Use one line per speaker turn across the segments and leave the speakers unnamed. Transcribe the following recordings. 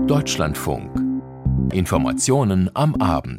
Deutschlandfunk. Informationen am Abend.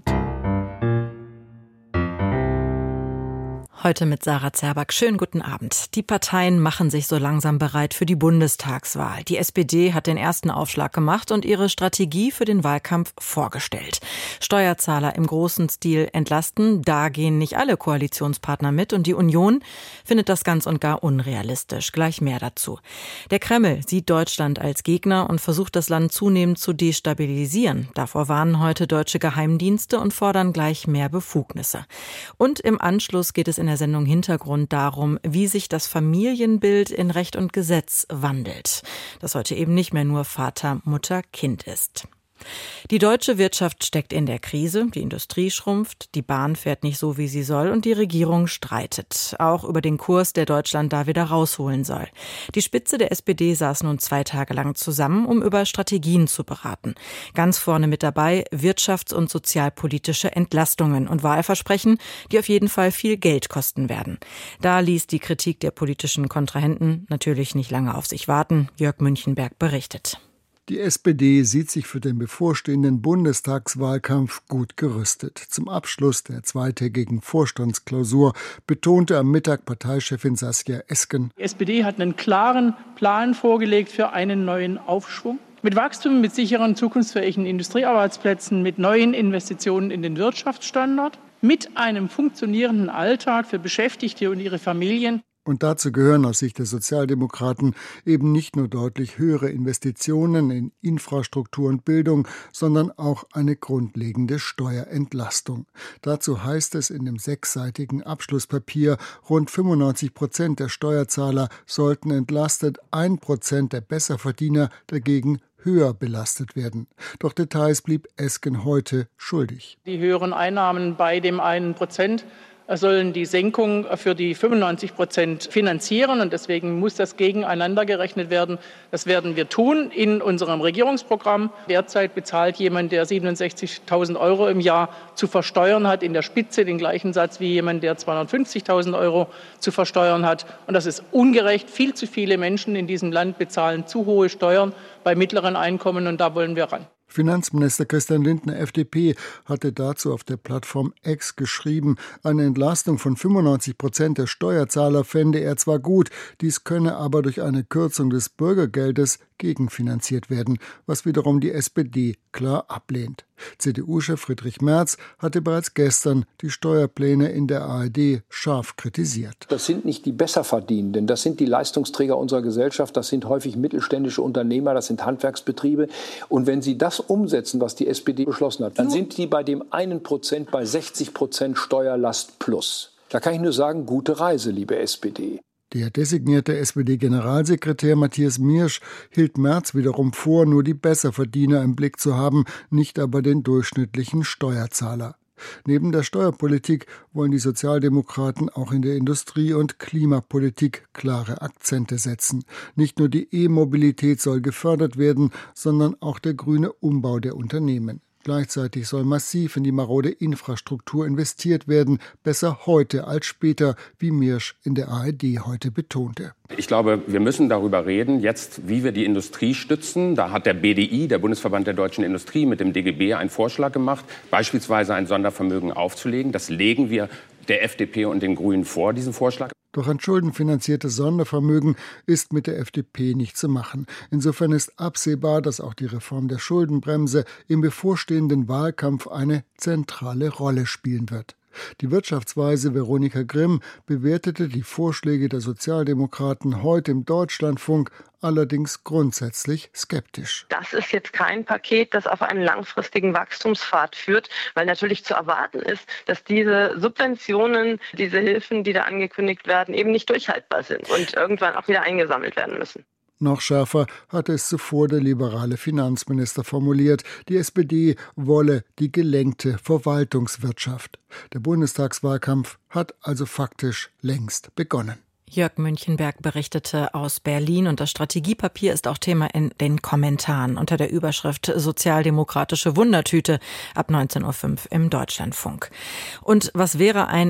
Heute mit Sarah Zerback. Schönen guten Abend. Die Parteien machen sich so langsam bereit für die Bundestagswahl. Die SPD hat den ersten Aufschlag gemacht und ihre Strategie für den Wahlkampf vorgestellt. Steuerzahler im großen Stil entlasten, da gehen nicht alle Koalitionspartner mit und die Union findet das ganz und gar unrealistisch. Gleich mehr dazu. Der Kreml sieht Deutschland als Gegner und versucht das Land zunehmend zu destabilisieren. Davor warnen heute deutsche Geheimdienste und fordern gleich mehr Befugnisse. Und im Anschluss geht es in der Sendung Hintergrund darum, wie sich das Familienbild in Recht und Gesetz wandelt. Das heute eben nicht mehr nur Vater, Mutter, Kind ist. Die deutsche Wirtschaft steckt in der Krise, die Industrie schrumpft, die Bahn fährt nicht so, wie sie soll und die Regierung streitet. Auch über den Kurs, der Deutschland da wieder rausholen soll. Die Spitze der SPD saß nun 2 Tage lang zusammen, um über Strategien zu beraten. Ganz vorne mit dabei wirtschafts- und sozialpolitische Entlastungen und Wahlversprechen, die auf jeden Fall viel Geld kosten werden. Da ließ die Kritik der politischen Kontrahenten natürlich nicht lange auf sich warten. Jörg Münchenberg berichtet.
Die SPD sieht sich für den bevorstehenden Bundestagswahlkampf gut gerüstet. Zum Abschluss der zweitägigen Vorstandsklausur betonte am Mittag Parteichefin Saskia Esken:
Die SPD hat einen klaren Plan vorgelegt für einen neuen Aufschwung. Mit Wachstum, mit sicheren, zukunftsfähigen Industriearbeitsplätzen, mit neuen Investitionen in den Wirtschaftsstandort, mit einem funktionierenden Alltag für Beschäftigte und ihre Familien.
Und dazu gehören aus Sicht der Sozialdemokraten eben nicht nur deutlich höhere Investitionen in Infrastruktur und Bildung, sondern auch eine grundlegende Steuerentlastung. Dazu heißt es in dem 6-seitigen Abschlusspapier, rund 95% der Steuerzahler sollten entlastet, 1% der Besserverdiener dagegen höher belastet werden. Doch Details blieb Esken heute schuldig.
Die höheren Einnahmen bei dem 1% sollen die Senkung für die 95% finanzieren. Und deswegen muss das gegeneinander gerechnet werden. Das werden wir tun in unserem Regierungsprogramm. Derzeit bezahlt jemand, der 67.000 Euro im Jahr zu versteuern hat, in der Spitze den gleichen Satz wie jemand, der 250.000 Euro zu versteuern hat. Und das ist ungerecht. Viel zu viele Menschen in diesem Land bezahlen zu hohe Steuern bei mittleren Einkommen. Und da wollen wir ran.
Finanzminister Christian Lindner, FDP, hatte dazu auf der Plattform X geschrieben, eine Entlastung von 95% der Steuerzahler fände er zwar gut, dies könne aber durch eine Kürzung des Bürgergeldes gegenfinanziert werden, was wiederum die SPD klar ablehnt. CDU-Chef Friedrich Merz hatte bereits gestern die Steuerpläne in der ARD scharf kritisiert.
Das sind nicht die Besserverdienenden, das sind die Leistungsträger unserer Gesellschaft, das sind häufig mittelständische Unternehmer, das sind Handwerksbetriebe. Und wenn Sie das umsetzen, was die SPD beschlossen hat, dann sind die bei dem 1% bei 60% Steuerlast plus. Da kann ich nur sagen, gute Reise, liebe SPD.
Der designierte SPD-Generalsekretär Matthias Miersch hielt Merz wiederum vor, nur die Besserverdiener im Blick zu haben, nicht aber den durchschnittlichen Steuerzahler. Neben der Steuerpolitik wollen die Sozialdemokraten auch in der Industrie- und Klimapolitik klare Akzente setzen. Nicht nur die E-Mobilität soll gefördert werden, sondern auch der grüne Umbau der Unternehmen. Gleichzeitig soll massiv in die marode Infrastruktur investiert werden, besser heute als später, wie Miersch in der ARD heute betonte.
Ich glaube, wir müssen darüber reden, jetzt, wie wir die Industrie stützen. Da hat der BDI, der Bundesverband der deutschen Industrie, mit dem DGB einen Vorschlag gemacht, beispielsweise ein Sondervermögen aufzulegen. Das legen wir der FDP und den Grünen vor, diesen Vorschlag.
Doch ein schuldenfinanziertes Sondervermögen ist mit der FDP nicht zu machen. Insofern ist absehbar, dass auch die Reform der Schuldenbremse im bevorstehenden Wahlkampf eine zentrale Rolle spielen wird. Die Wirtschaftsweise Veronika Grimm bewertete die Vorschläge der Sozialdemokraten heute im Deutschlandfunk allerdings grundsätzlich skeptisch.
Das ist jetzt kein Paket, das auf einen langfristigen Wachstumspfad führt, weil natürlich zu erwarten ist, dass diese Subventionen, diese Hilfen, die da angekündigt werden, eben nicht durchhaltbar sind und irgendwann auch wieder eingesammelt werden müssen.
Noch schärfer hatte es zuvor der liberale Finanzminister formuliert, die SPD wolle die gelenkte Verwaltungswirtschaft. Der Bundestagswahlkampf hat also faktisch längst begonnen.
Jörg Münchenberg berichtete aus Berlin und das Strategiepapier ist auch Thema in den Kommentaren unter der Überschrift Sozialdemokratische Wundertüte ab 19.05 Uhr im Deutschlandfunk. Und was wäre ein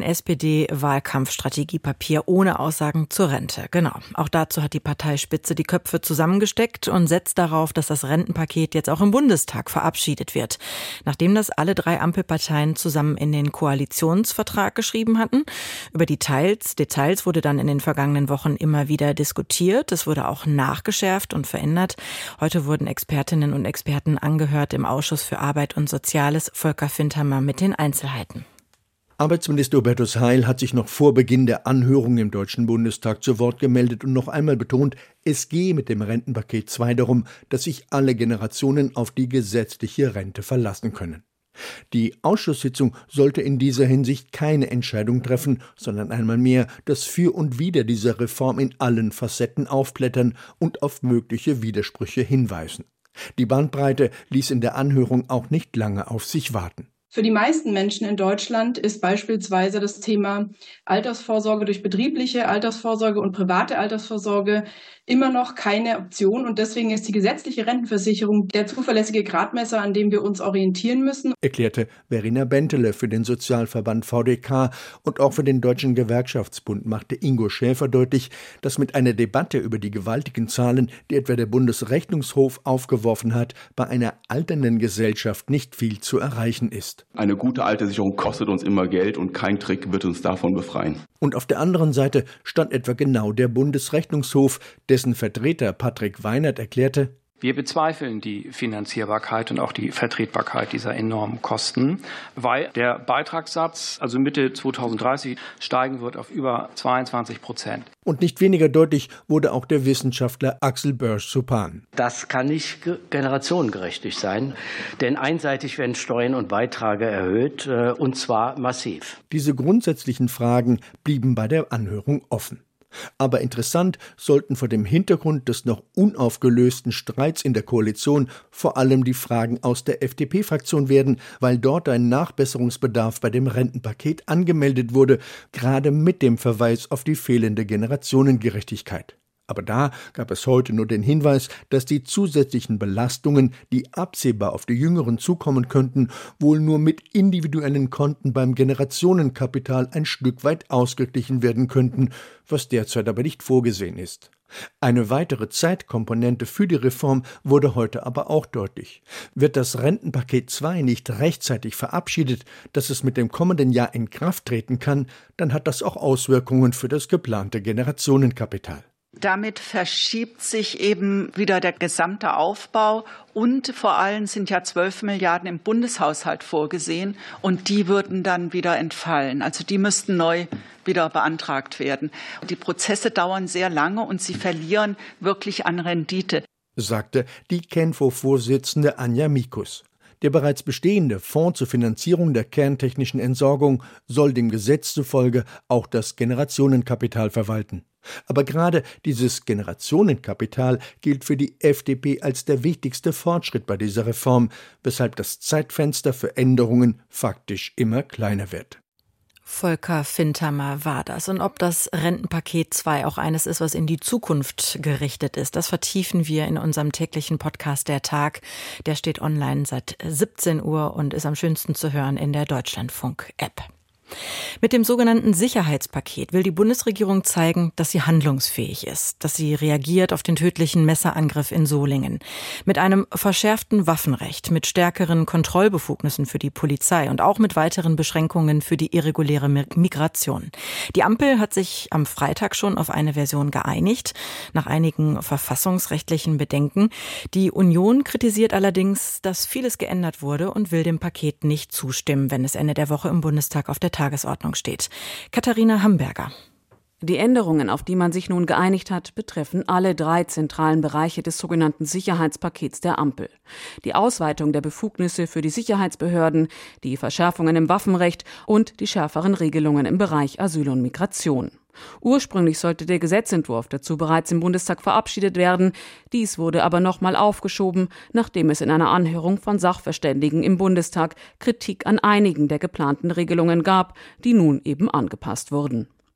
SPD-Wahlkampfstrategiepapier ohne Aussagen zur Rente? Genau, auch dazu hat die Parteispitze die Köpfe zusammengesteckt und setzt darauf, dass das Rentenpaket jetzt auch im Bundestag verabschiedet wird. Nachdem das alle 3 Ampelparteien zusammen in den Koalitionsvertrag geschrieben hatten. Über Details wurde dann in den vergangenen Wochen immer wieder diskutiert. Es wurde auch nachgeschärft und verändert. Heute wurden Expertinnen und Experten angehört im Ausschuss für Arbeit und Soziales. Volker Fintermer mit den Einzelheiten.
Arbeitsminister Hubertus Heil hat sich noch vor Beginn der Anhörung im Deutschen Bundestag zu Wort gemeldet und noch einmal betont, es gehe mit dem Rentenpaket 2 darum, dass sich alle Generationen auf die gesetzliche Rente verlassen können. Die Ausschusssitzung sollte in dieser Hinsicht keine Entscheidung treffen, sondern einmal mehr das Für und Wider dieser Reform in allen Facetten aufblättern und auf mögliche Widersprüche hinweisen. Die Bandbreite ließ in der Anhörung auch nicht lange auf sich warten.
Für die meisten Menschen in Deutschland ist beispielsweise das Thema Altersvorsorge durch betriebliche Altersvorsorge und private Altersvorsorge immer noch keine Option. Und deswegen ist die gesetzliche Rentenversicherung der zuverlässige Gradmesser, an dem wir uns orientieren müssen,
erklärte Verena Bentele für den Sozialverband VDK. Und auch für den Deutschen Gewerkschaftsbund machte Ingo Schäfer deutlich, dass mit einer Debatte über die gewaltigen Zahlen, die etwa der Bundesrechnungshof aufgeworfen hat, bei einer alternden Gesellschaft nicht viel zu erreichen ist.
Eine gute Alterssicherung kostet uns immer Geld und kein Trick wird uns davon befreien.
Und auf der anderen Seite stand etwa genau der Bundesrechnungshof, dessen Vertreter Patrick Weinert erklärte:
Wir bezweifeln die Finanzierbarkeit und auch die Vertretbarkeit dieser enormen Kosten, weil der Beitragssatz, also Mitte 2030, steigen wird auf über 22%.
Und nicht weniger deutlich wurde auch der Wissenschaftler Axel Börsch-Suppan.
Das kann nicht generationengerechtig sein, denn einseitig werden Steuern und Beiträge erhöht, und zwar massiv.
Diese grundsätzlichen Fragen blieben bei der Anhörung offen. Aber interessant sollten vor dem Hintergrund des noch unaufgelösten Streits in der Koalition vor allem die Fragen aus der FDP-Fraktion werden, weil dort ein Nachbesserungsbedarf bei dem Rentenpaket angemeldet wurde, gerade mit dem Verweis auf die fehlende Generationengerechtigkeit. Aber da gab es heute nur den Hinweis, dass die zusätzlichen Belastungen, die absehbar auf die Jüngeren zukommen könnten, wohl nur mit individuellen Konten beim Generationenkapital ein Stück weit ausgeglichen werden könnten, was derzeit aber nicht vorgesehen ist. Eine weitere Zeitkomponente für die Reform wurde heute aber auch deutlich. Wird das Rentenpaket 2 nicht rechtzeitig verabschiedet, dass es mit dem kommenden Jahr in Kraft treten kann, dann hat das auch Auswirkungen für das geplante Generationenkapital.
Damit verschiebt sich eben wieder der gesamte Aufbau und vor allem sind ja 12 Milliarden im Bundeshaushalt vorgesehen und die würden dann wieder entfallen. Also die müssten neu wieder beantragt werden. Die Prozesse dauern sehr lange und sie verlieren wirklich an Rendite,
sagte die KenFo-Vorsitzende Anja Mikus. Der bereits bestehende Fonds zur Finanzierung der kerntechnischen Entsorgung soll dem Gesetz zufolge auch das Generationenkapital verwalten. Aber gerade dieses Generationenkapital gilt für die FDP als der wichtigste Fortschritt bei dieser Reform, weshalb das Zeitfenster für Änderungen faktisch immer kleiner wird.
Volker Fintermer war das. Und ob das Rentenpaket 2 auch eines ist, was in die Zukunft gerichtet ist, das vertiefen wir in unserem täglichen Podcast Der Tag. Der steht online seit 17 Uhr und ist am schönsten zu hören in der Deutschlandfunk-App. Mit dem sogenannten Sicherheitspaket will die Bundesregierung zeigen, dass sie handlungsfähig ist, dass sie reagiert auf den tödlichen Messerangriff in Solingen. Mit einem verschärften Waffenrecht, mit stärkeren Kontrollbefugnissen für die Polizei und auch mit weiteren Beschränkungen für die irreguläre Migration. Die Ampel hat sich am Freitag schon auf eine Version geeinigt, nach einigen verfassungsrechtlichen Bedenken. Die Union kritisiert allerdings, dass vieles geändert wurde und will dem Paket nicht zustimmen, wenn es Ende der Woche im Bundestag auf der Tagesordnung steht. Katharina Hamberger.
Die Änderungen, auf die man sich nun geeinigt hat, betreffen alle 3 zentralen Bereiche des sogenannten Sicherheitspakets der Ampel. Die Ausweitung der Befugnisse für die Sicherheitsbehörden, die Verschärfungen im Waffenrecht und die schärferen Regelungen im Bereich Asyl und Migration. Ursprünglich sollte der Gesetzentwurf dazu bereits im Bundestag verabschiedet werden. Dies wurde aber nochmal aufgeschoben, nachdem es in einer Anhörung von Sachverständigen im Bundestag Kritik an einigen der geplanten Regelungen gab, die nun eben angepasst wurden.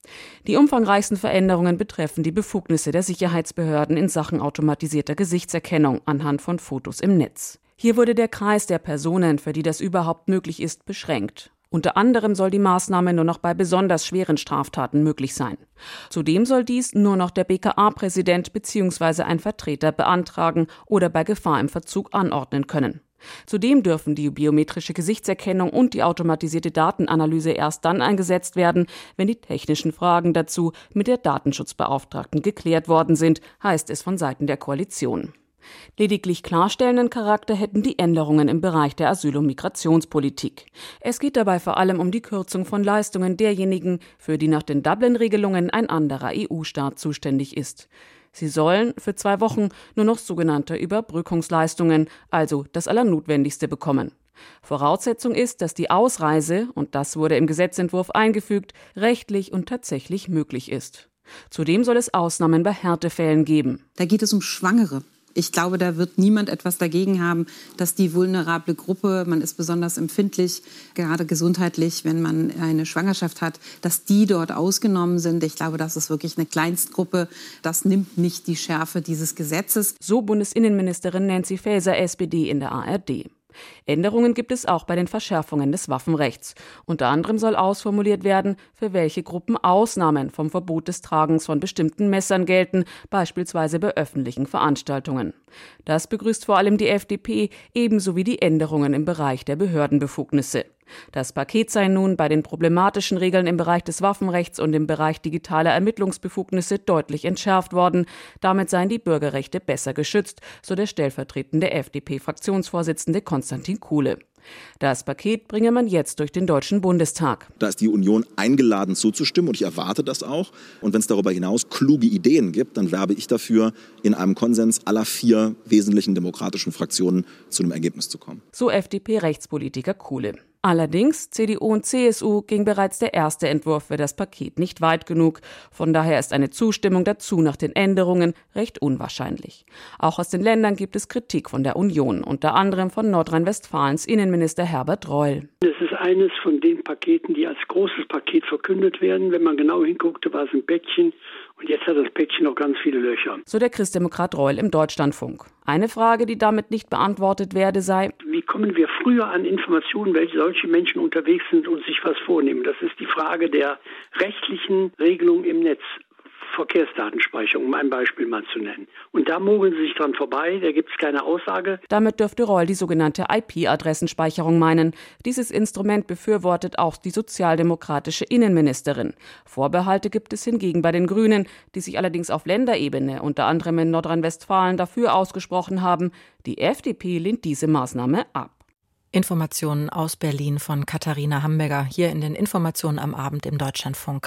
Die umfangreichsten Veränderungen betreffen die Befugnisse der Sicherheitsbehörden in Sachen automatisierter Gesichtserkennung anhand von Fotos im Netz. Hier wurde der Kreis der Personen, für die das überhaupt möglich ist, beschränkt. Unter anderem soll die Maßnahme nur noch bei besonders schweren Straftaten möglich sein. Zudem soll dies nur noch der BKA-Präsident bzw. ein Vertreter beantragen oder bei Gefahr im Verzug anordnen können. Zudem dürfen die biometrische Gesichtserkennung und die automatisierte Datenanalyse erst dann eingesetzt werden, wenn die technischen Fragen dazu mit der Datenschutzbeauftragten geklärt worden sind, heißt es von Seiten der Koalition. Lediglich klarstellenden Charakter hätten die Änderungen im Bereich der Asyl- und Migrationspolitik. Es geht dabei vor allem um die Kürzung von Leistungen derjenigen, für die nach den Dublin-Regelungen ein anderer EU-Staat zuständig ist. Sie sollen für 2 Wochen nur noch sogenannte Überbrückungsleistungen, also das Allernotwendigste, bekommen. Voraussetzung ist, dass die Ausreise, und das wurde im Gesetzentwurf eingefügt, rechtlich und tatsächlich möglich ist. Zudem soll es Ausnahmen bei Härtefällen geben.
Da geht es um Schwangere. Ich glaube, da wird niemand etwas dagegen haben, dass die vulnerable Gruppe, man ist besonders empfindlich, gerade gesundheitlich, wenn man eine Schwangerschaft hat, dass die dort ausgenommen sind. Ich glaube, das ist wirklich eine Kleinstgruppe. Das nimmt nicht die Schärfe dieses Gesetzes.
So Bundesinnenministerin Nancy Faeser, SPD, in der ARD. Änderungen gibt es auch bei den Verschärfungen des Waffenrechts. Unter anderem soll ausformuliert werden, für welche Gruppen Ausnahmen vom Verbot des Tragens von bestimmten Messern gelten, beispielsweise bei öffentlichen Veranstaltungen. Das begrüßt vor allem die FDP, ebenso wie die Änderungen im Bereich der Behördenbefugnisse. Das Paket sei nun bei den problematischen Regeln im Bereich des Waffenrechts und im Bereich digitaler Ermittlungsbefugnisse deutlich entschärft worden. Damit seien die Bürgerrechte besser geschützt, so der stellvertretende FDP-Fraktionsvorsitzende Konstantin Kuhle. Das Paket bringe man jetzt durch den Deutschen Bundestag.
Da ist die Union eingeladen zuzustimmen und ich erwarte das auch. Und wenn es darüber hinaus kluge Ideen gibt, dann werbe ich dafür, in einem Konsens aller 4 wesentlichen demokratischen Fraktionen zu einem Ergebnis zu kommen.
So FDP-Rechtspolitiker Kuhle. Allerdings, CDU und CSU ging bereits der erste Entwurf für das Paket nicht weit genug. Von daher ist eine Zustimmung dazu nach den Änderungen recht unwahrscheinlich. Auch aus den Ländern gibt es Kritik von der Union, unter anderem von Nordrhein-Westfalens Innenminister Herbert Reul.
Es ist eines von den Paketen, die als großes Paket verkündet werden. Wenn man genau hinguckte, war es ein Päckchen. Und jetzt hat das Päckchen noch ganz viele Löcher.
So der Christdemokrat Reul im Deutschlandfunk. Eine Frage, die damit nicht beantwortet werde, sei:
Wie kommen wir früher an Informationen, welche solche Menschen unterwegs sind und sich was vornehmen? Das ist die Frage der rechtlichen Regelung im Netz. Verkehrsdatenspeicherung, um ein Beispiel mal zu nennen. Und da mogeln sie sich dran vorbei, da gibt es keine Aussage.
Damit dürfte Reul die sogenannte IP-Adressenspeicherung meinen. Dieses Instrument befürwortet auch die sozialdemokratische Innenministerin. Vorbehalte gibt es hingegen bei den Grünen, die sich allerdings auf Länderebene, unter anderem in Nordrhein-Westfalen, dafür ausgesprochen haben. Die FDP lehnt diese Maßnahme ab.
Informationen aus Berlin von Katharina Hamburger, hier in den Informationen am Abend im Deutschlandfunk.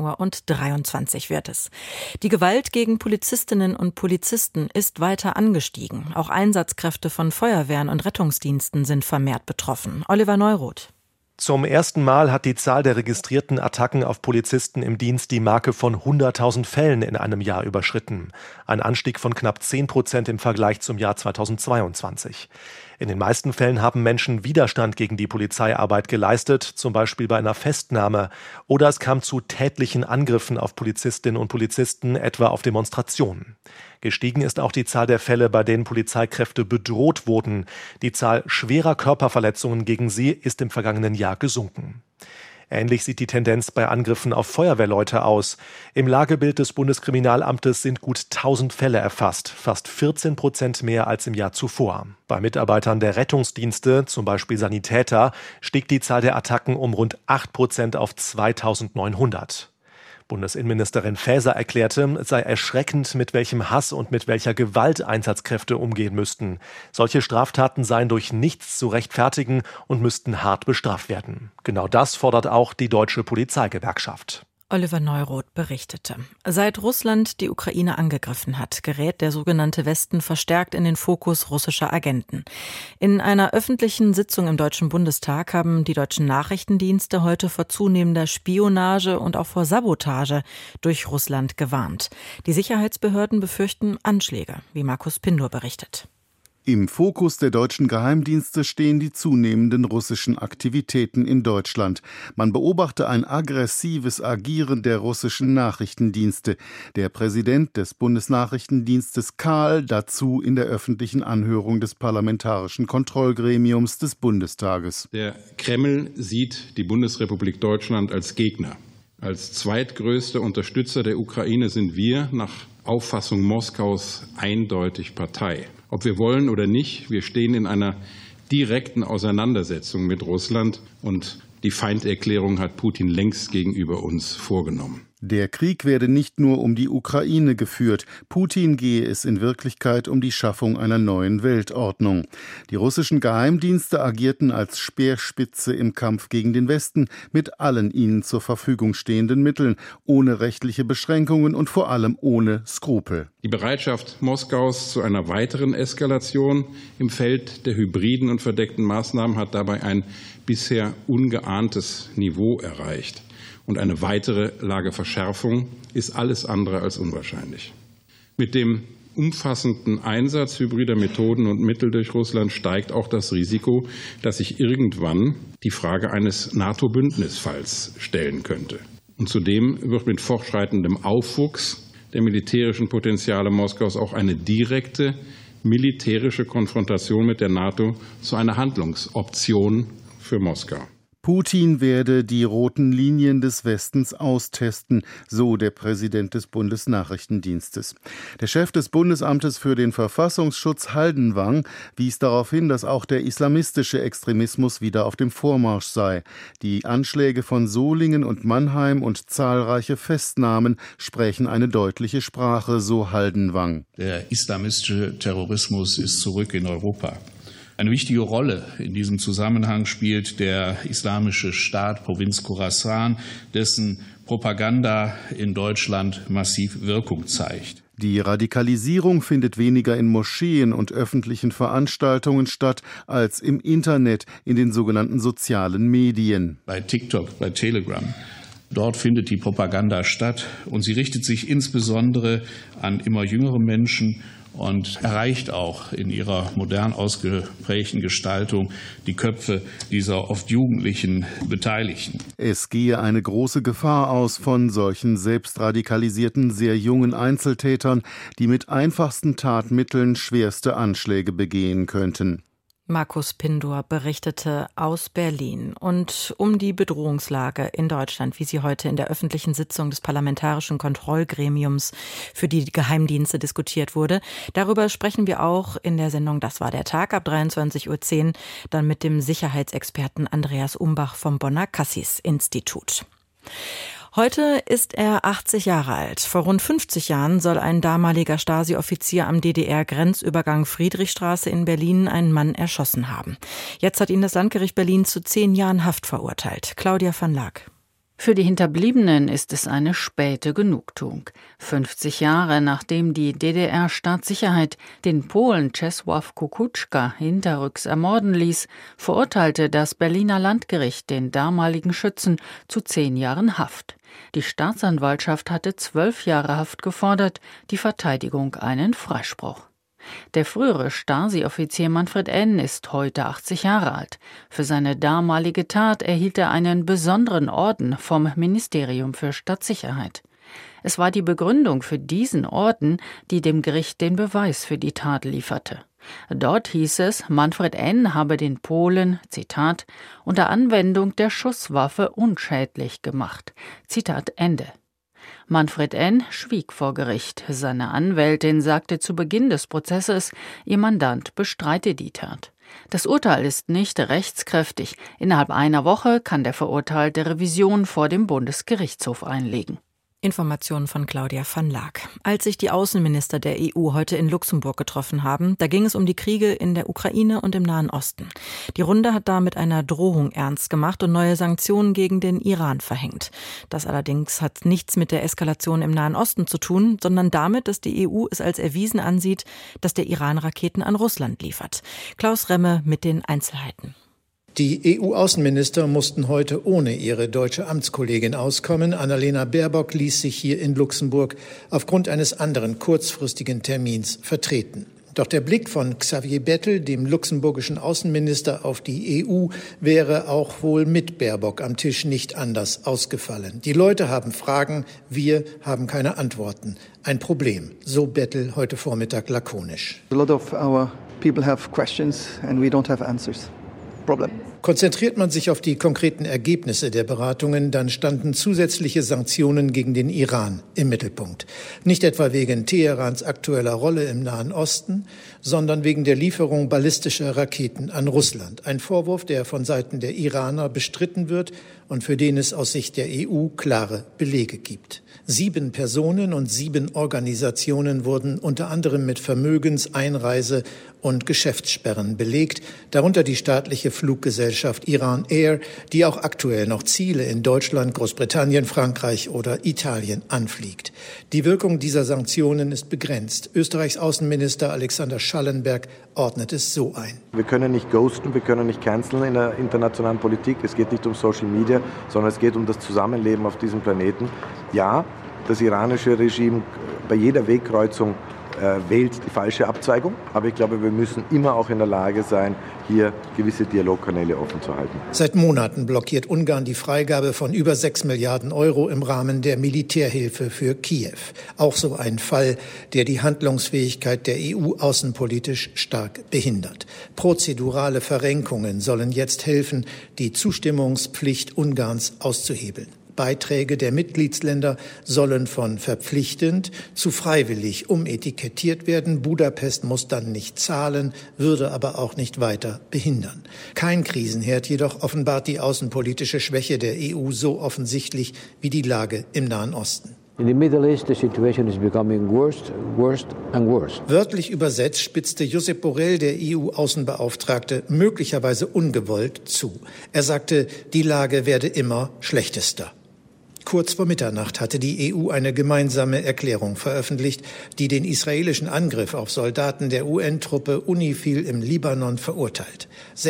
18:23 wird es. Die Gewalt gegen Polizistinnen und Polizisten ist weiter angestiegen. Auch Einsatzkräfte von Feuerwehren und Rettungsdiensten sind vermehrt betroffen. Oliver Neuroth.
Zum ersten Mal hat die Zahl der registrierten Attacken auf Polizisten im Dienst die Marke von 100.000 Fällen in einem Jahr überschritten. Ein Anstieg von knapp 10% im Vergleich zum Jahr 2022. In den meisten Fällen haben Menschen Widerstand gegen die Polizeiarbeit geleistet, zum Beispiel bei einer Festnahme. Oder es kam zu tätlichen Angriffen auf Polizistinnen und Polizisten, etwa auf Demonstrationen. Gestiegen ist auch die Zahl der Fälle, bei denen Polizeikräfte bedroht wurden. Die Zahl schwerer Körperverletzungen gegen sie ist im vergangenen Jahr gesunken. Ähnlich sieht die Tendenz bei Angriffen auf Feuerwehrleute aus. Im Lagebild des Bundeskriminalamtes sind gut 1000 Fälle erfasst, fast 14% mehr als im Jahr zuvor. Bei Mitarbeitern der Rettungsdienste, zum Beispiel Sanitäter, stieg die Zahl der Attacken um rund 8% auf 2900. Bundesinnenministerin Faeser erklärte, es sei erschreckend, mit welchem Hass und mit welcher Gewalt Einsatzkräfte umgehen müssten. Solche Straftaten seien durch nichts zu rechtfertigen und müssten hart bestraft werden. Genau das fordert auch die Deutsche Polizeigewerkschaft.
Oliver Neuroth berichtete. Seit Russland die Ukraine angegriffen hat, gerät der sogenannte Westen verstärkt in den Fokus russischer Agenten. In einer öffentlichen Sitzung im Deutschen Bundestag haben die deutschen Nachrichtendienste heute vor zunehmender Spionage und auch vor Sabotage durch Russland gewarnt. Die Sicherheitsbehörden befürchten Anschläge, wie Markus Pindor berichtet.
Im Fokus der deutschen Geheimdienste stehen die zunehmenden russischen Aktivitäten in Deutschland. Man beobachte ein aggressives Agieren der russischen Nachrichtendienste. Der Präsident des Bundesnachrichtendienstes Kahl dazu in der öffentlichen Anhörung des Parlamentarischen Kontrollgremiums des Bundestages.
Der Kreml sieht die Bundesrepublik Deutschland als Gegner. Als zweitgrößter Unterstützer der Ukraine sind wir nach Auffassung Moskaus eindeutig Partei. Ob wir wollen oder nicht, wir stehen in einer direkten Auseinandersetzung mit Russland und die Feinderklärung hat Putin längst gegenüber uns vorgenommen.
Der Krieg werde nicht nur um die Ukraine geführt. Putin gehe es in Wirklichkeit um die Schaffung einer neuen Weltordnung. Die russischen Geheimdienste agierten als Speerspitze im Kampf gegen den Westen mit allen ihnen zur Verfügung stehenden Mitteln, ohne rechtliche Beschränkungen und vor allem ohne Skrupel.
Die Bereitschaft Moskaus zu einer weiteren Eskalation im Feld der hybriden und verdeckten Maßnahmen hat dabei ein bisher ungeahntes Niveau erreicht. Und eine weitere Lageverschärfung ist alles andere als unwahrscheinlich. Mit dem umfassenden Einsatz hybrider Methoden und Mittel durch Russland steigt auch das Risiko, dass sich irgendwann die Frage eines NATO-Bündnisfalls stellen könnte. Und zudem wird mit fortschreitendem Aufwuchs der militärischen Potenziale Moskaus auch eine direkte militärische Konfrontation mit der NATO zu einer Handlungsoption für Moskau.
Putin werde die roten Linien des Westens austesten, so der Präsident des Bundesnachrichtendienstes. Der Chef des Bundesamtes für den Verfassungsschutz, Haldenwang, wies darauf hin, dass auch der islamistische Extremismus wieder auf dem Vormarsch sei. Die Anschläge von Solingen und Mannheim und zahlreiche Festnahmen sprechen eine deutliche Sprache, so Haldenwang.
Der islamistische Terrorismus ist zurück in Europa. Eine wichtige Rolle in diesem Zusammenhang spielt der Islamische Staat Provinz Khorasan, dessen Propaganda in Deutschland massiv Wirkung zeigt.
Die Radikalisierung findet weniger in Moscheen und öffentlichen Veranstaltungen statt als im Internet, in den sogenannten sozialen Medien.
Bei TikTok, bei Telegram. Dort findet die Propaganda statt und sie richtet sich insbesondere an immer jüngere Menschen und erreicht auch in ihrer modern ausgeprägten Gestaltung die Köpfe dieser oft jugendlichen Beteiligten.
Es gehe eine große Gefahr aus von solchen selbstradikalisierten, sehr jungen Einzeltätern, die mit einfachsten Tatmitteln schwerste Anschläge begehen könnten.
Markus Pindor berichtete aus Berlin. Und um die Bedrohungslage in Deutschland, wie sie heute in der öffentlichen Sitzung des Parlamentarischen Kontrollgremiums für die Geheimdienste diskutiert wurde, darüber sprechen wir auch in der Sendung Das war der Tag ab 23:10 Uhr, dann mit dem Sicherheitsexperten Andreas Umbach vom Bonner Cassis-Institut. Heute ist er 80 Jahre alt. Vor rund 50 Jahren soll ein damaliger Stasi-Offizier am DDR-Grenzübergang Friedrichstraße in Berlin einen Mann erschossen haben. Jetzt hat ihn das Landgericht Berlin zu 10 Jahren Haft verurteilt. Claudia van Laak.
Für die Hinterbliebenen ist es eine späte Genugtuung. 50 Jahre nachdem die DDR-Staatssicherheit den Polen Czesław Kukuczka hinterrücks ermorden ließ, verurteilte das Berliner Landgericht den damaligen Schützen zu 10 Jahren Haft. Die Staatsanwaltschaft hatte 12 Jahre Haft gefordert, die Verteidigung einen Freispruch. Der frühere Stasi-Offizier Manfred N. ist heute 80 Jahre alt. Für seine damalige Tat erhielt er einen besonderen Orden vom Ministerium für Stadtsicherheit. Es war die Begründung für diesen Orden, die dem Gericht den Beweis für die Tat lieferte. Dort hieß es, Manfred N. habe den Polen, Zitat, unter Anwendung der Schusswaffe unschädlich gemacht. Zitat Ende. Manfred N. schwieg vor Gericht. Seine Anwältin sagte zu Beginn des Prozesses, ihr Mandant bestreite die Tat. Das Urteil ist nicht rechtskräftig. Innerhalb einer Woche kann der Verurteilte Revision vor dem Bundesgerichtshof einlegen.
Informationen von Claudia van Laak. Als sich die Außenminister der EU heute in Luxemburg getroffen haben, da ging es um die Kriege in der Ukraine und im Nahen Osten. Die Runde hat da mit einer Drohung ernst gemacht und neue Sanktionen gegen den Iran verhängt. Das allerdings hat nichts mit der Eskalation im Nahen Osten zu tun, sondern damit, dass die EU es als erwiesen ansieht, dass der Iran Raketen an Russland liefert. Klaus Remme mit den Einzelheiten.
Die EU-Außenminister mussten heute ohne ihre deutsche Amtskollegin auskommen. Annalena Baerbock ließ sich hier in Luxemburg aufgrund eines anderen kurzfristigen Termins vertreten. Doch der Blick von Xavier Bettel, dem luxemburgischen Außenminister, auf die EU wäre auch wohl mit Baerbock am Tisch nicht anders ausgefallen. Die Leute haben Fragen, wir haben keine Antworten. Ein Problem, so Bettel heute Vormittag lakonisch.
A lot of our people have questions and we don't have answers. Problem.
Konzentriert man sich auf die konkreten Ergebnisse der Beratungen, dann standen zusätzliche Sanktionen gegen den Iran im Mittelpunkt. Nicht etwa wegen Teherans aktueller Rolle im Nahen Osten, sondern wegen der Lieferung ballistischer Raketen an Russland. Ein Vorwurf, der von Seiten der Iraner bestritten wird und für den es aus Sicht der EU klare Belege gibt. 7 Personen und 7 Organisationen wurden unter anderem mit Vermögens-, Einreise- und Geschäftssperren belegt, darunter die staatliche Fluggesellschaft Iran Air, die auch aktuell noch Ziele in Deutschland, Großbritannien, Frankreich oder Italien anfliegt. Die Wirkung dieser Sanktionen ist begrenzt. Österreichs Außenminister Alexander Schallenberg ordnet es so ein.
Wir können nicht ghosten, wir können nicht canceln in der internationalen Politik. Es geht nicht um Social Media, sondern es geht um das Zusammenleben auf diesem Planeten. Ja, das iranische Regime bei jeder Wegkreuzung wählt die falsche Abzweigung. Aber ich glaube, wir müssen immer auch in der Lage sein, hier gewisse Dialogkanäle offen zu halten.
Seit Monaten blockiert Ungarn die Freigabe von über 6 Milliarden Euro im Rahmen der Militärhilfe für Kiew. Auch so ein Fall, der die Handlungsfähigkeit der EU außenpolitisch stark behindert. Prozedurale Verrenkungen sollen jetzt helfen, die Zustimmungspflicht Ungarns auszuhebeln. Beiträge der Mitgliedsländer sollen von verpflichtend zu freiwillig umetikettiert werden. Budapest muss dann nicht zahlen, würde aber auch nicht weiter behindern. Kein Krisenherd jedoch offenbart die außenpolitische Schwäche der EU so offensichtlich wie die Lage im Nahen Osten.
In the Middle East, the situation is becoming worse and worse.
Wörtlich übersetzt spitzte Josep Borrell, der EU-Außenbeauftragte, möglicherweise ungewollt zu. Er sagte, die Lage werde immer schlechtester. Kurz vor Mitternacht hatte die EU eine gemeinsame Erklärung veröffentlicht, die den israelischen Angriff auf Soldaten der UN-Truppe UNIFIL im Libanon verurteilt.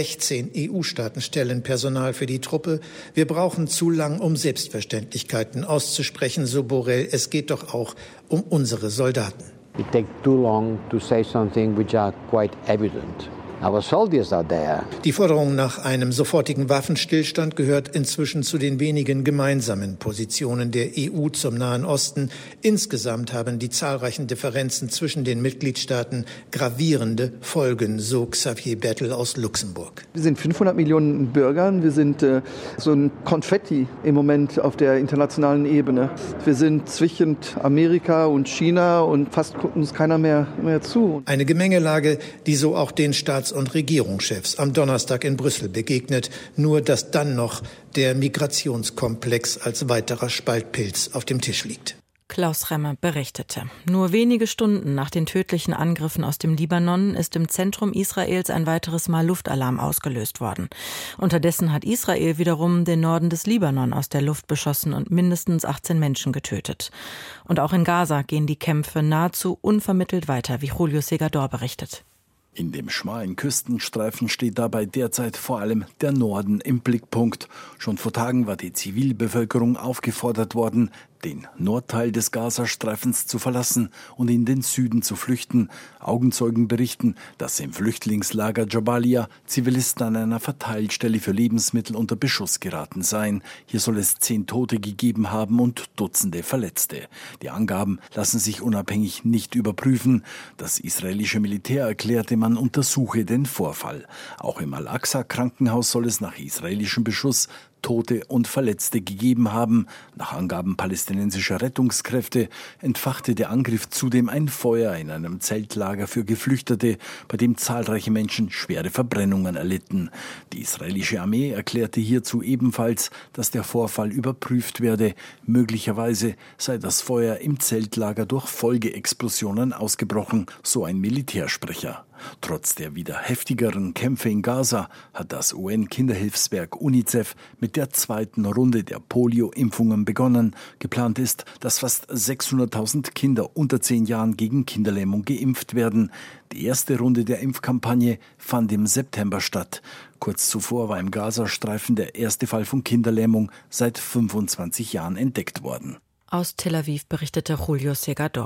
16 EU-Staaten stellen Personal für die Truppe. Wir brauchen zu lang, um Selbstverständlichkeiten auszusprechen, so Borrell. Es geht doch auch um unsere Soldaten.
It takes too long to say something which are quite evident. Our soldiers are there.
Die Forderung nach einem sofortigen Waffenstillstand gehört inzwischen zu den wenigen gemeinsamen Positionen der EU zum Nahen Osten. Insgesamt haben die zahlreichen Differenzen zwischen den Mitgliedstaaten gravierende Folgen, so Xavier Bettel aus Luxemburg.
Wir sind 500 Millionen Bürgern. Wir sind so ein Konfetti im Moment auf der internationalen Ebene. Wir sind zwischen Amerika und China und fast guckt uns keiner mehr zu.
Eine Gemengelage, die so auch den Staats- und Regierungschefs am Donnerstag in Brüssel begegnet, nur dass dann noch der Migrationskomplex als weiterer Spaltpilz auf dem Tisch liegt.
Klaus Remme berichtete. Nur wenige Stunden nach den tödlichen Angriffen aus dem Libanon ist im Zentrum Israels ein weiteres Mal Luftalarm ausgelöst worden. Unterdessen hat Israel wiederum den Norden des Libanon aus der Luft beschossen und mindestens 18 Menschen getötet. Und auch in Gaza gehen die Kämpfe nahezu unvermittelt weiter, wie Julio Segador berichtet.
In dem schmalen Küstenstreifen steht dabei derzeit vor allem der Norden im Blickpunkt. Schon vor Tagen war die Zivilbevölkerung aufgefordert worden, den Nordteil des Gazastreifens zu verlassen und in den Süden zu flüchten. Augenzeugen berichten, dass im Flüchtlingslager Jabalia Zivilisten an einer Verteilstelle für Lebensmittel unter Beschuss geraten seien. Hier soll es 10 Tote gegeben haben und Dutzende Verletzte. Die Angaben lassen sich unabhängig nicht überprüfen. Das israelische Militär erklärte, man untersuche den Vorfall. Auch im Al-Aqsa-Krankenhaus soll es nach israelischem Beschuss Tote und Verletzte gegeben haben. Nach Angaben palästinensischer Rettungskräfte entfachte der Angriff zudem ein Feuer in einem Zeltlager für Geflüchtete, bei dem zahlreiche Menschen schwere Verbrennungen erlitten. Die israelische Armee erklärte hierzu ebenfalls, dass der Vorfall überprüft werde. Möglicherweise sei das Feuer im Zeltlager durch Folgeexplosionen ausgebrochen, so ein Militärsprecher. Trotz der wieder heftigeren Kämpfe in Gaza hat das UN-Kinderhilfswerk UNICEF mit der 2. Runde der Polio-Impfungen begonnen. Geplant ist, dass fast 600.000 Kinder unter 10 Jahren gegen Kinderlähmung geimpft werden. Die erste Runde der Impfkampagne fand im September statt. Kurz zuvor war im Gazastreifen der erste Fall von Kinderlähmung seit 25 Jahren entdeckt worden.
Aus Tel Aviv berichtete Julio Segador.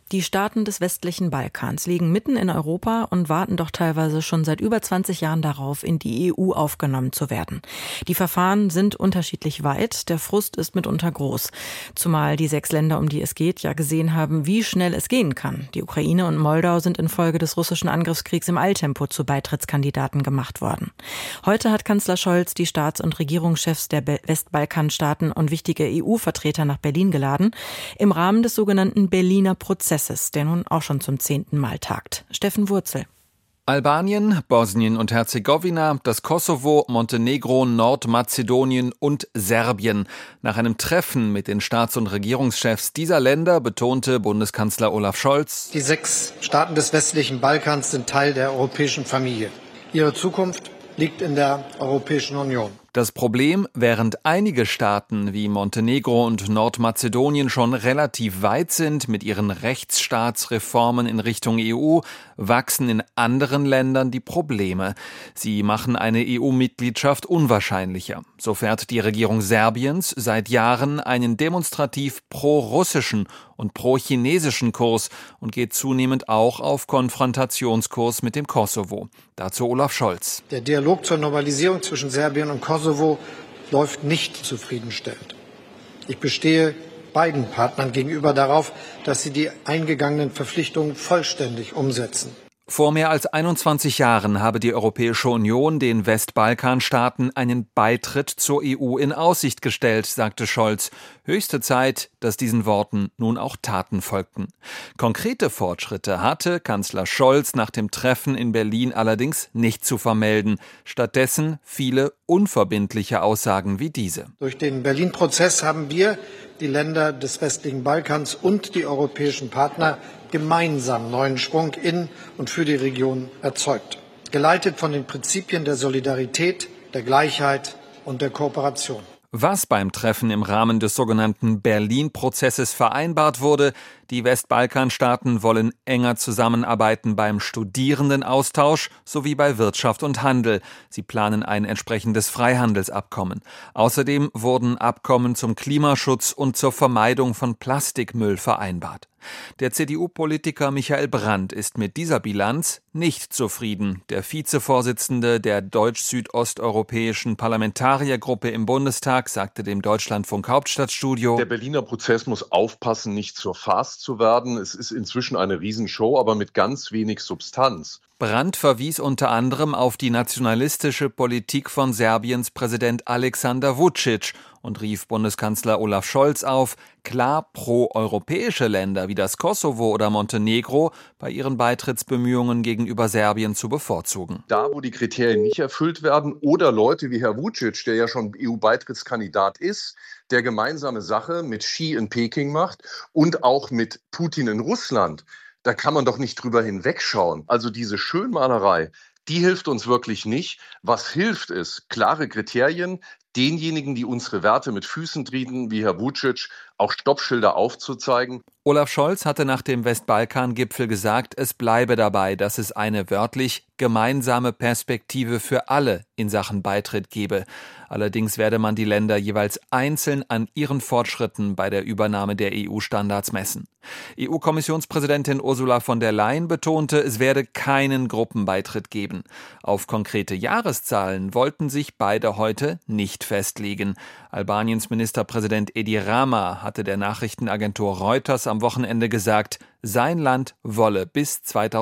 Die Staaten des westlichen Balkans liegen mitten in Europa und warten doch teilweise schon seit über 20 Jahren darauf, in die EU aufgenommen zu werden. Die Verfahren sind unterschiedlich weit, der Frust ist mitunter groß. Zumal die 6 Länder, um die es geht, ja gesehen haben, wie schnell es gehen kann. Die Ukraine und Moldau sind infolge des russischen Angriffskriegs im Eiltempo zu Beitrittskandidaten gemacht worden. Heute hat Kanzler Scholz die Staats- und Regierungschefs der Westbalkanstaaten und wichtige EU-Vertreter nach Berlin geladen, im Rahmen des sogenannten Berliner Prozesses, der nun auch schon zum 10. Mal tagt. Steffen Wurzel.
Albanien, Bosnien und Herzegowina, das Kosovo, Montenegro, Nordmazedonien und Serbien. Nach einem Treffen mit den Staats- und Regierungschefs dieser Länder betonte Bundeskanzler Olaf Scholz:
Die 6 Staaten des westlichen Balkans sind Teil der europäischen Familie. Ihre Zukunft liegt in der Europäischen Union.
Das Problem, während einige Staaten wie Montenegro und Nordmazedonien schon relativ weit sind mit ihren Rechtsstaatsreformen in Richtung EU, wachsen in anderen Ländern die Probleme. Sie machen eine EU-Mitgliedschaft unwahrscheinlicher. So fährt die Regierung Serbiens seit Jahren einen demonstrativ pro-russischen und pro-chinesischen Kurs und geht zunehmend auch auf Konfrontationskurs mit dem Kosovo. Dazu Olaf Scholz.
Der Dialog zur Normalisierung zwischen Serbien und Kosovo läuft nicht zufriedenstellend. Ich bestehe beiden Partnern gegenüber darauf, dass sie die eingegangenen Verpflichtungen vollständig umsetzen.
Vor mehr als 21 Jahren habe die Europäische Union den Westbalkanstaaten einen Beitritt zur EU in Aussicht gestellt, sagte Scholz. Höchste Zeit, dass diesen Worten nun auch Taten folgten. Konkrete Fortschritte hatte Kanzler Scholz nach dem Treffen in Berlin allerdings nicht zu vermelden. Stattdessen viele unverbindliche Aussagen wie diese.
Durch den Berlin-Prozess haben wir, die Länder des westlichen Balkans und die europäischen Partner, gemeinsam neuen Schwung in und für die Region erzeugt. Geleitet von den Prinzipien der Solidarität, der Gleichheit und der Kooperation.
Was beim Treffen im Rahmen des sogenannten Berlin-Prozesses vereinbart wurde, die Westbalkanstaaten wollen enger zusammenarbeiten beim Studierendenaustausch sowie bei Wirtschaft und Handel. Sie planen ein entsprechendes Freihandelsabkommen. Außerdem wurden Abkommen zum Klimaschutz und zur Vermeidung von Plastikmüll vereinbart. Der CDU-Politiker Michael Brandt ist mit dieser Bilanz nicht zufrieden. Der Vizevorsitzende der deutsch-südosteuropäischen Parlamentariergruppe im Bundestag sagte dem Deutschlandfunk Hauptstadtstudio:
Der Berliner Prozess muss aufpassen, nicht zur Farce zu werden. Es ist inzwischen eine Riesenshow, aber mit ganz wenig Substanz.
Brandt verwies unter anderem auf die nationalistische Politik von Serbiens Präsident Alexander Vučić und rief Bundeskanzler Olaf Scholz auf, klar pro-europäische Länder wie das Kosovo oder Montenegro bei ihren Beitrittsbemühungen gegenüber Serbien zu bevorzugen.
Da, wo die Kriterien nicht erfüllt werden oder Leute wie Herr Vučić, der ja schon EU-Beitrittskandidat ist, der gemeinsame Sache mit Xi in Peking macht und auch mit Putin in Russland, da kann man doch nicht drüber hinwegschauen. Also diese Schönmalerei, die hilft uns wirklich nicht. Was hilft, ist klare Kriterien, denjenigen, die unsere Werte mit Füßen treten, wie Herr Vučić, auch Stoppschilder aufzuzeigen.
Olaf Scholz hatte nach dem Westbalkan-Gipfel gesagt, es bleibe dabei, dass es eine wörtlich gemeinsame Perspektive für alle in Sachen Beitritt gebe. Allerdings werde man die Länder jeweils einzeln an ihren Fortschritten bei der Übernahme der EU-Standards messen. EU-Kommissionspräsidentin Ursula von der Leyen betonte, es werde keinen Gruppenbeitritt geben. Auf konkrete Jahreszahlen wollten sich beide heute nicht festlegen. Albaniens Ministerpräsident Edi Rama hatte der Nachrichtenagentur Reuters am Wochenende gesagt, sein Land wolle bis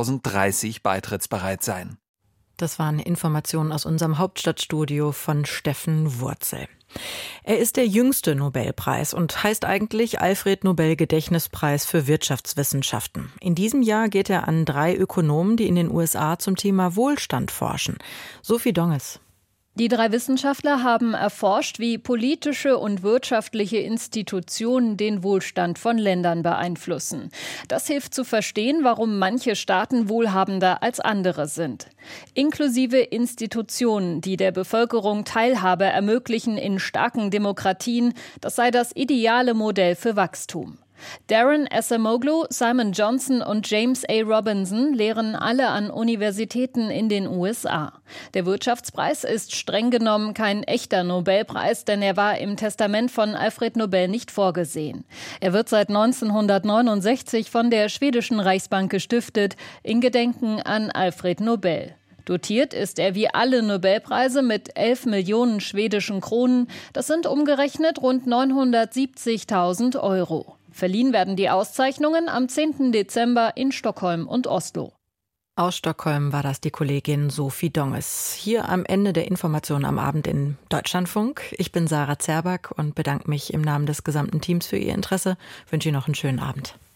2030 beitrittsbereit sein.
Das waren Informationen aus unserem Hauptstadtstudio von Steffen Wurzel. Er ist der jüngste Nobelpreis und heißt eigentlich Alfred-Nobel-Gedächtnispreis für Wirtschaftswissenschaften. In diesem Jahr geht er an 3 Ökonomen, die in den USA zum Thema Wohlstand forschen. Sophie Donges.
Die 3 Wissenschaftler haben erforscht, wie politische und wirtschaftliche Institutionen den Wohlstand von Ländern beeinflussen. Das hilft zu verstehen, warum manche Staaten wohlhabender als andere sind. Inklusive Institutionen, die der Bevölkerung Teilhabe ermöglichen in starken Demokratien, das sei das ideale Modell für Wachstum. Darren Acemoglu, Simon Johnson und James A. Robinson lehren alle an Universitäten in den USA. Der Wirtschaftspreis ist streng genommen kein echter Nobelpreis, denn er war im Testament von Alfred Nobel nicht vorgesehen. Er wird seit 1969 von der schwedischen Reichsbank gestiftet, in Gedenken an Alfred Nobel. Dotiert ist er wie alle Nobelpreise mit 11 Millionen schwedischen Kronen. Das sind umgerechnet rund 970.000 Euro. Verliehen werden die Auszeichnungen am 10. Dezember in Stockholm und Oslo.
Aus Stockholm war das die Kollegin Sophie Donges. Hier am Ende der Information am Abend in Deutschlandfunk. Ich bin Sarah Zerback und bedanke mich im Namen des gesamten Teams für Ihr Interesse. Ich wünsche Ihnen noch einen schönen Abend.